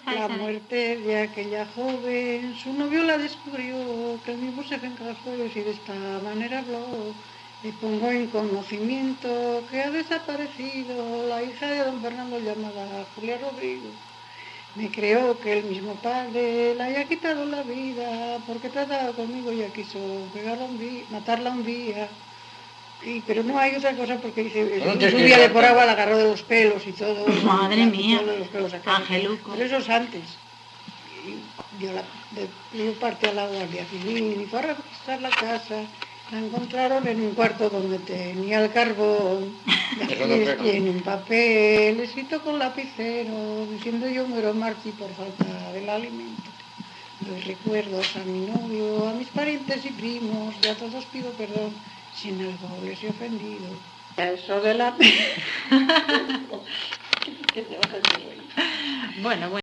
La muerte de aquella joven, su novio la descubrió, que el mismo se encajó y de esta manera habló. Le pongo en conocimiento que ha desaparecido la hija de don Fernando llamada Julia Rodrigo. Me creo que el mismo padre le haya quitado la vida porque trataba conmigo y ya quiso matarla un día. Pero no hay otra cosa porque dice, un día le poraba, la agarró de los pelos y todo. Madre mía, de los pelos acá, Angeluco. pero eso es antes. Dio parte a la Guardia Civil y fue a revisar la casa. La encontraron en un cuarto donde tenía el carbón y en un papel escrito con lapicero diciendo yo muero Marchi por falta del alimento. Doy recuerdos a mi novio, a mis parientes y primos, y a todos pido perdón si en algo les he ofendido. Eso de la... Bueno.